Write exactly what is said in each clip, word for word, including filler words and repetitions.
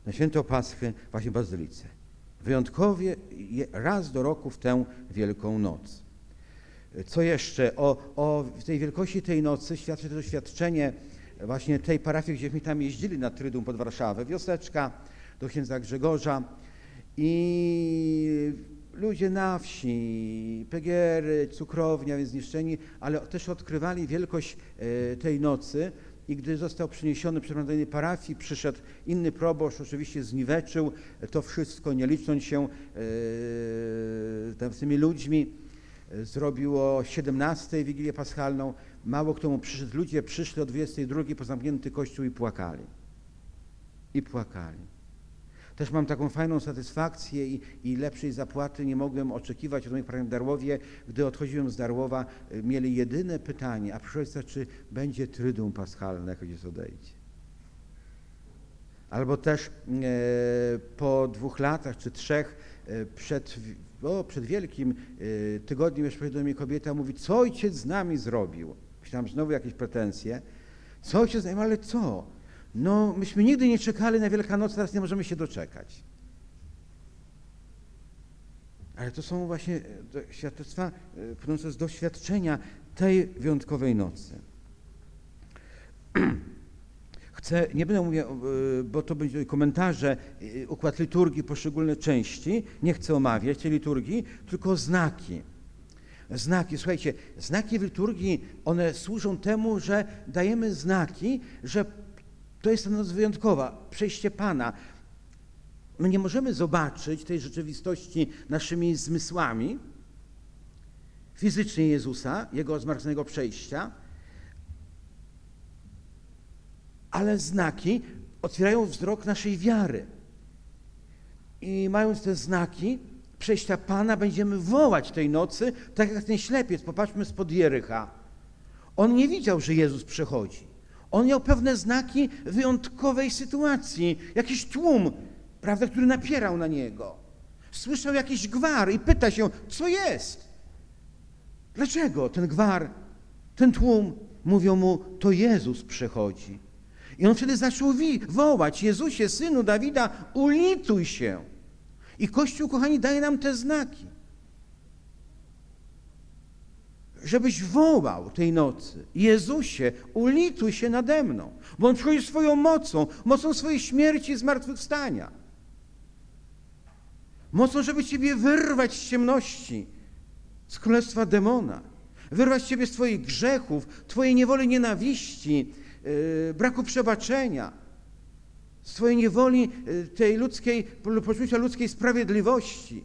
na święto Paschy właśnie w Bazylice. Wyjątkowie raz do roku w tę Wielką Noc. Co jeszcze? O, o tej wielkości tej nocy świadczy to doświadczenie właśnie tej parafii, gdzieśmy tam jeździli na Tryduum pod Warszawę, wioseczka do księdza Grzegorza i ludzie na wsi, pegiery, cukrownia, więc zniszczeni, ale też odkrywali wielkość tej nocy i gdy został przeniesiony przeprowadzenie parafii, przyszedł inny proboszcz, oczywiście zniweczył to wszystko, nie licząc się z tymi ludźmi. Zrobił o siedemnastej Wigilię Paschalną. Mało kto mu przyszedł. Ludzie przyszli o dwudziestej drugiej po zamknięty kościół i płakali. I płakali. Też mam taką fajną satysfakcję i, i lepszej zapłaty nie mogłem oczekiwać od moich parafian w Darłowie. Gdy odchodziłem z Darłowa, mieli jedyne pytanie, a proszę ojca, czy będzie Tryduum Paschalne, jak ojciec odejdzie? Albo też e, po dwóch latach czy trzech e, przed O, przed Wielkim y, Tygodniem jeszcze przychodzi do mnie kobieta, mówi, co ojciec z nami zrobił? Myślałam, znowu jakieś pretensje. Co ojciec z nami? Ale co? No, myśmy nigdy nie czekali na Wielkanoc, teraz nie możemy się doczekać. Ale to są właśnie świadectwa y, płynące z doświadczenia tej wyjątkowej nocy. Chcę, nie będę mówił, bo to będzie komentarze, układ liturgii, poszczególne części, nie chcę omawiać tej liturgii, tylko znaki. Znaki, słuchajcie, znaki w liturgii, one służą temu, że dajemy znaki, że to jest ta noc wyjątkowa, przejście Pana. My nie możemy zobaczyć tej rzeczywistości naszymi zmysłami, fizycznie Jezusa, Jego zmartwychwstałego przejścia, ale znaki otwierają wzrok naszej wiary. I mając te znaki przejścia Pana, będziemy wołać tej nocy, tak jak ten ślepiec. Popatrzmy spod Jericha. On nie widział, że Jezus przechodzi. On miał pewne znaki wyjątkowej sytuacji. Jakiś tłum, prawda, który napierał na niego. Słyszał jakiś gwar i pyta się, co jest? Dlaczego ten gwar, ten tłum? Mówią mu, to Jezus przechodzi. I on wtedy zaczął wołać, Jezusie, Synu Dawida, ulituj się. I Kościół, kochani, daje nam te znaki. Żebyś wołał tej nocy, Jezusie, ulituj się nade mną, bo On przychodzi swoją mocą, mocą swojej śmierci i zmartwychwstania. Mocą, żeby Ciebie wyrwać z ciemności, z królestwa demona, wyrwać Ciebie z Twoich grzechów, Twojej niewoli nienawiści, Yy, braku przebaczenia, z Twojej niewoli yy, tej ludzkiej, poczucia ludzkiej sprawiedliwości,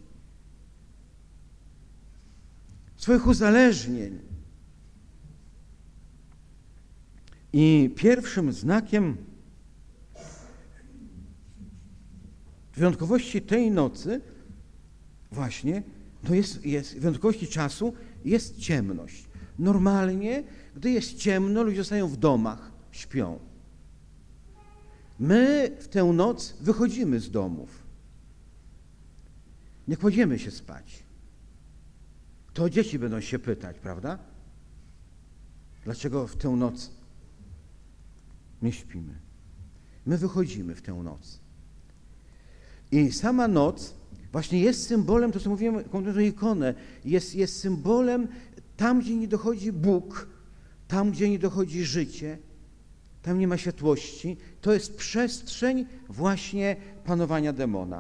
swoich uzależnień. I pierwszym znakiem wyjątkowości tej nocy właśnie, to jest, jest wyjątkowości czasu, jest ciemność. Normalnie, gdy jest ciemno, ludzie zostają w domach, śpią. My w tę noc wychodzimy z domów. Nie kładziemy się spać. To dzieci będą się pytać, prawda? Dlaczego w tę noc nie śpimy? My wychodzimy w tę noc. I sama noc właśnie jest symbolem, to co mówiłem, konkretną ikonę, jest, jest symbolem tam, gdzie nie dochodzi Bóg, tam, gdzie nie dochodzi życie, tam nie ma światłości, to jest przestrzeń właśnie panowania demona.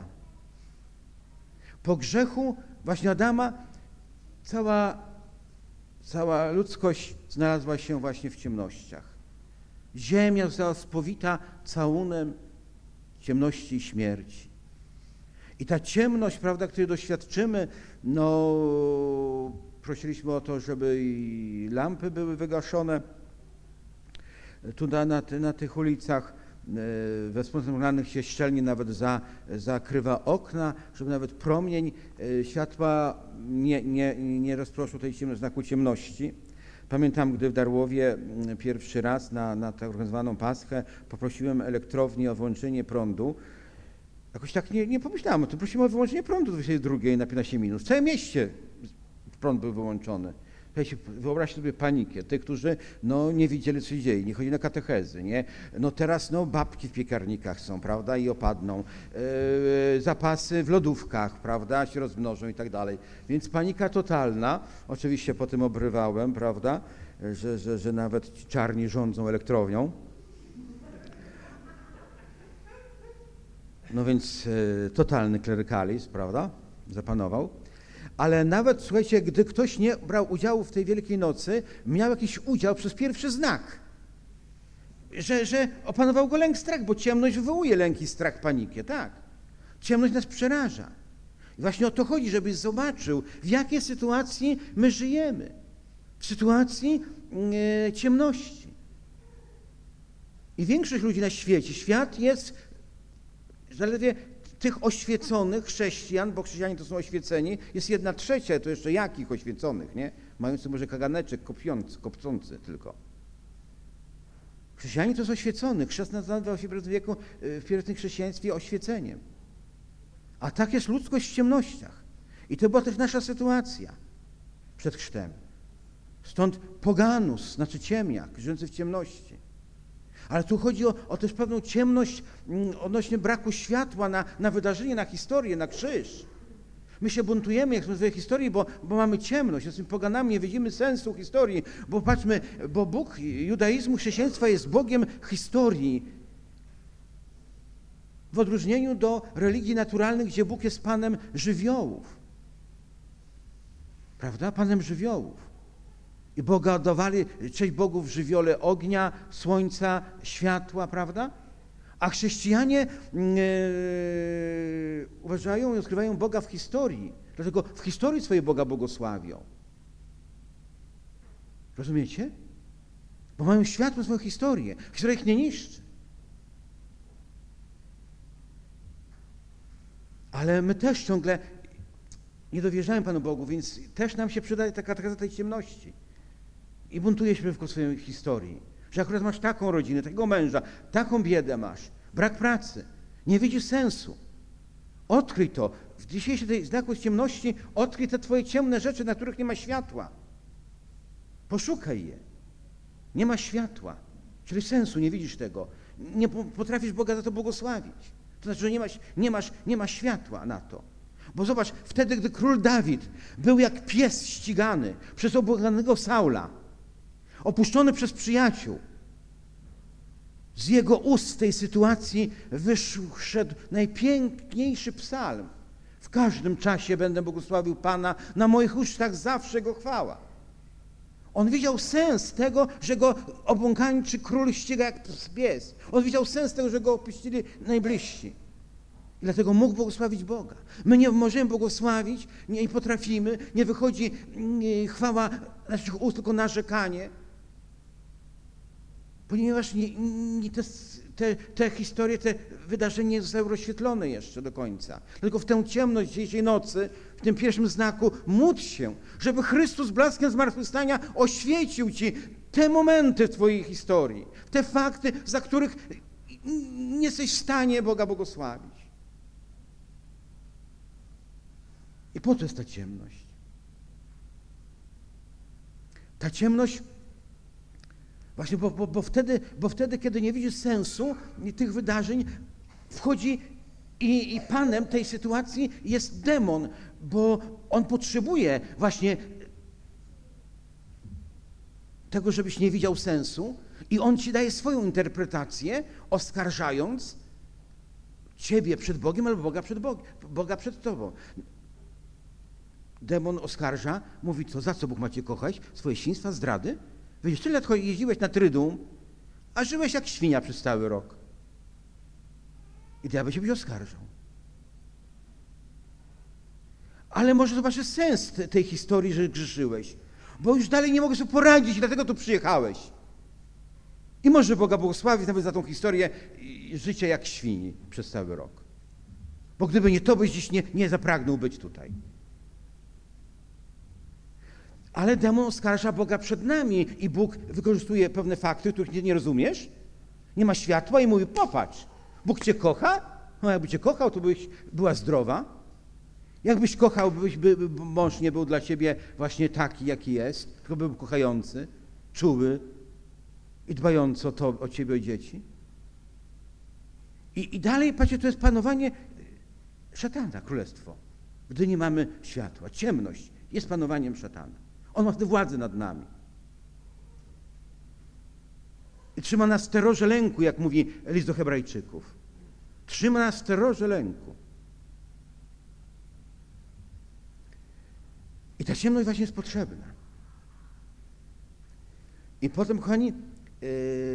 Po grzechu właśnie Adama cała, cała ludzkość znalazła się właśnie w ciemnościach. Ziemia została spowita całunem ciemności i śmierci. I ta ciemność, prawda, której doświadczymy, no prosiliśmy o to, żeby i lampy były wygaszone. Tu na, na, na tych ulicach we wspólnotach się szczelnie nawet za, zakrywa okna, żeby nawet promień światła nie, nie, nie rozproszył tej ciemności, znaku ciemności. Pamiętam, gdy w Darłowie pierwszy raz na, na tak zwaną Paschę poprosiłem elektrownię o włączenie prądu. Jakoś tak nie, nie pomyślałem o tym. Prosimy o wyłączenie prądu do dwudziestej drugiej na piętnaście minut. W całym mieście prąd był wyłączony. Wyobraź sobie panikę, tych, którzy no, nie widzieli, co się dzieje, nie chodzi na katechezy, nie? No teraz no, babki w piekarnikach są, prawda, i opadną, yy, zapasy w lodówkach, prawda, się rozmnożą i tak dalej. Więc panika totalna, oczywiście potem obrywałem, prawda, że, że, że nawet ci czarni rządzą elektrownią. No więc yy, totalny klerykalizm, prawda, zapanował. Ale nawet, słuchajcie, gdy ktoś nie brał udziału w tej Wielkiej Nocy, miał jakiś udział przez pierwszy znak, że, że opanował go lęk, strach, bo ciemność wywołuje lęk i strach, panikę, tak. Ciemność nas przeraża. I właśnie o to chodzi, żebyś zobaczył, w jakiej sytuacji my żyjemy. W sytuacji e, ciemności. I większość ludzi na świecie, świat jest zaledwie tych oświeconych chrześcijan, bo chrześcijanie to są oświeceni, jest jedna trzecia, to jeszcze jakich oświeconych, nie? Mający może kaganeczek kopiący, kopcący tylko. Chrześcijanie to są oświecony. Chrzest nazywał się w pierwszym wieku, w pierwotnym chrześcijaństwie oświeceniem. A tak jest ludzkość w ciemnościach. I to była też nasza sytuacja przed chrztem. Stąd poganus, znaczy ciemniak, żyjący w ciemności. Ale tu chodzi o, o też pewną ciemność mm, odnośnie braku światła na, na wydarzenie, na historię, na krzyż. My się buntujemy, jak mówię, historii, bo, bo mamy ciemność, jesteśmy poganami, nie widzimy sensu historii, bo patrzmy, bo Bóg judaizmu, chrześcijaństwa jest Bogiem historii. W odróżnieniu do religii naturalnych, gdzie Bóg jest Panem żywiołów. Prawda? Panem żywiołów. I Boga dawali, cześć Bogu w żywiole ognia, słońca, światła, prawda? A chrześcijanie yy, uważają i odkrywają Boga w historii. Dlatego w historii swoje Boga błogosławią. Rozumiecie? Bo mają światło swoją historię. Historia ich nie niszczy. Ale my też ciągle nie dowierzamy Panu Bogu, więc też nam się przydaje taka katecheza tej ciemności. I buntuje się przeciwko swojej historii. Że akurat masz taką rodzinę, takiego męża, taką biedę masz, brak pracy, nie widzisz sensu. Odkryj to. W dzisiejszej tej znaku ciemności odkryj te twoje ciemne rzeczy, na których nie ma światła. Poszukaj je. Nie ma światła, czyli sensu, nie widzisz tego. Nie potrafisz Boga za to błogosławić. To znaczy, że nie masz, nie masz, nie ma światła na to. Bo zobacz, wtedy, gdy król Dawid był jak pies ścigany przez obłąkanego Saula, opuszczony przez przyjaciół, z jego ust w tej sytuacji wyszedł najpiękniejszy psalm. W każdym czasie będę błogosławił Pana, na moich ustach zawsze Go chwała. On widział sens tego, że go obłąkańczy król ściga jak pies. On widział sens tego, że go opuścili najbliżsi. I dlatego mógł błogosławić Boga. My nie możemy błogosławić, nie potrafimy, nie wychodzi nie, chwała naszych ust, tylko narzekanie. Ponieważ nie, nie te, te, te historie, te wydarzenia nie zostały rozświetlone jeszcze do końca. Tylko w tę ciemność dzisiejszej nocy, w tym pierwszym znaku, módl się, żeby Chrystus blaskiem zmartwychwstania oświecił ci te momenty w twojej historii, te fakty, za których nie jesteś w stanie Boga błogosławić. I po to jest ta ciemność. Ta ciemność, właśnie bo, bo, bo, wtedy, bo wtedy, kiedy nie widzisz sensu tych wydarzeń, wchodzi i, i panem tej sytuacji jest demon, bo on potrzebuje właśnie tego, żebyś nie widział sensu i on ci daje swoją interpretację, oskarżając ciebie przed Bogiem albo Boga przed, Bogiem, Boga przed tobą. Demon oskarża, mówi, co, za co Bóg ma cię kochać? Swoje świństwa, zdrady? Wiesz, tyle lat jeździłeś na Trydum, a żyłeś jak świnia przez cały rok. I diabeł się byś oskarżał. Ale może zobaczysz sens te, tej historii, że grzeszyłeś, bo już dalej nie mogę sobie poradzić i dlatego tu przyjechałeś. I może Boga błogosławić nawet za tą historię życia jak świni przez cały rok. Bo gdyby nie to, byś dziś nie, nie zapragnął być tutaj. Ale demon oskarża Boga przed nami i Bóg wykorzystuje pewne fakty, których nie, nie rozumiesz. Nie ma światła i mówi, popatrz, Bóg cię kocha? No jakby cię kochał, to byś była zdrowa. Jakbyś kochał, byś, by, by mąż nie był dla ciebie właśnie taki, jaki jest, tylko był kochający, czuły i dbający o, to, o ciebie, o dzieci. I, I dalej, patrzcie, to jest panowanie szatana, królestwo. Gdy nie mamy światła, ciemność jest panowaniem szatana. On ma wtedy władzę nad nami. I trzyma nas w terrorze lęku, jak mówi list do Hebrajczyków. Trzyma nas w terrorze lęku. I ta ciemność właśnie jest potrzebna. I potem, kochani, yy,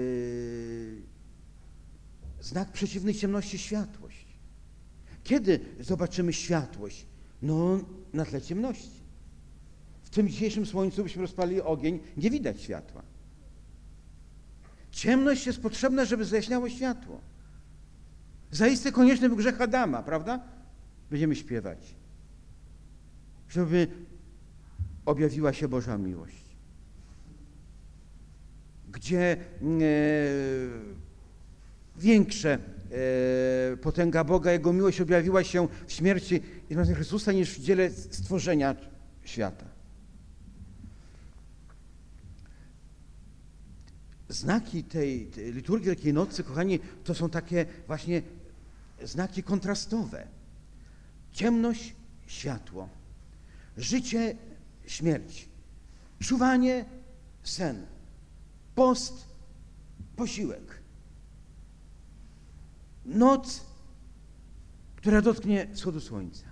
znak przeciwnej ciemności światłość. Kiedy zobaczymy światłość? No, na tle ciemności. W tym dzisiejszym słońcu byśmy rozpalili ogień, nie widać światła. Ciemność jest potrzebna, żeby zajaśniało światło. Zaiste konieczny był grzech Adama, prawda? Będziemy śpiewać. Żeby objawiła się Boża miłość. Gdzie e, większe e, potęga Boga, Jego miłość objawiła się w śmierci Jezusa Chrystusa niż w dziele stworzenia świata. Znaki tej, tej liturgii Wielkiej Nocy, kochani, to są takie właśnie znaki kontrastowe. Ciemność, światło. Życie, śmierć. Czuwanie, sen. Post, posiłek. Noc, która dotknie wschodu słońca.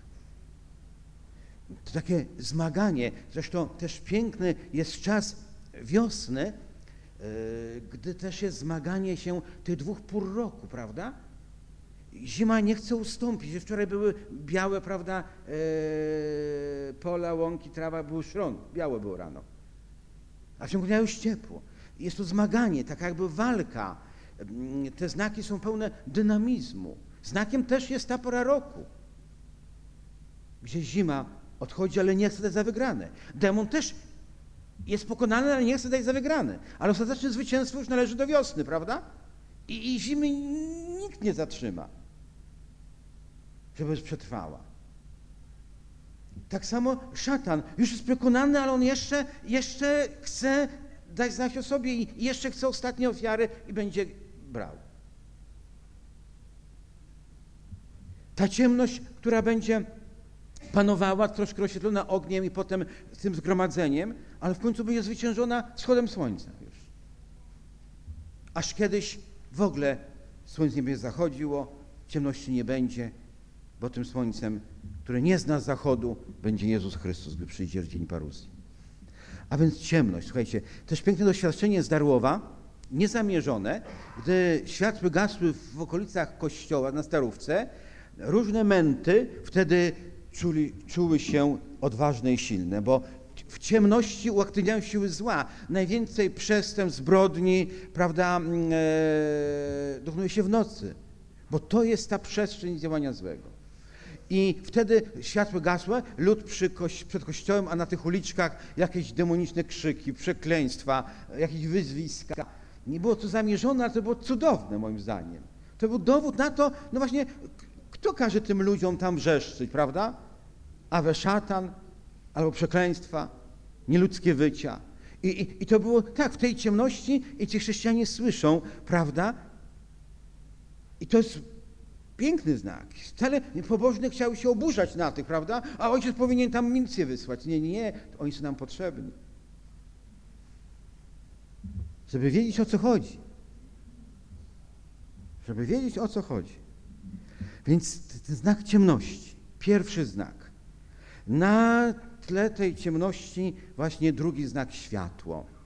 To takie zmaganie, zresztą też piękny jest czas wiosny, gdy też jest zmaganie się tych dwóch pór roku, prawda? Zima nie chce ustąpić. Wczoraj były białe, prawda, e, pola, łąki, trawa, był szron, białe było rano. A w ciągu dnia już ciepło. Jest to zmaganie, taka jakby walka. Te znaki są pełne dynamizmu. Znakiem też jest ta pora roku, gdzie zima odchodzi, ale nie chce dać za wygrane. Demon też jest pokonany, ale nie chce dać za wygrane. Ale ostateczne zwycięstwo już należy do wiosny, prawda? I, i zimy nikt nie zatrzyma, żeby przetrwała. Tak samo szatan już jest przekonany, ale on jeszcze, jeszcze chce dać znać o sobie i jeszcze chce ostatnie ofiary i będzie brał. Ta ciemność, która będzie panowała, troszkę rozświetlona ogniem i potem tym zgromadzeniem, ale w końcu będzie zwyciężona wschodem słońca już. Aż kiedyś w ogóle słońce nie będzie zachodziło, ciemności nie będzie, bo tym słońcem, które nie zna zachodu, będzie Jezus Chrystus, gdy przyjdzie w dzień paruzji. A więc ciemność, słuchajcie, też piękne doświadczenie z Darłowa, niezamierzone, gdy światły gasły w okolicach kościoła na Starówce, różne męty wtedy czuli, czuły się odważne i silne, bo w ciemności uaktywniają siły zła. Najwięcej przestępstw, zbrodni, prawda, e, dokonuje się w nocy, bo to jest ta przestrzeń działania złego. I wtedy światło gasłe, lud przy koś, przed kościołem, a na tych uliczkach jakieś demoniczne krzyki, przekleństwa, jakieś wyzwiska. Nie było to zamierzone, ale to było cudowne moim zdaniem. To był dowód na to, no właśnie, kto każe tym ludziom tam wrzeszczyć, prawda? Awe szatan, albo przekleństwa, nieludzkie wycia. I, i, I to było tak, w tej ciemności i ci chrześcijanie słyszą, prawda? I to jest piękny znak. Wcale pobożny chciał się oburzać na tych, prawda? A ojciec powinien tam milicję wysłać. Nie, nie, nie, oni są nam potrzebni. Żeby wiedzieć, o co chodzi. Żeby wiedzieć, o co chodzi. Więc ten znak ciemności, pierwszy znak. Na tle tej ciemności właśnie drugi znak światło.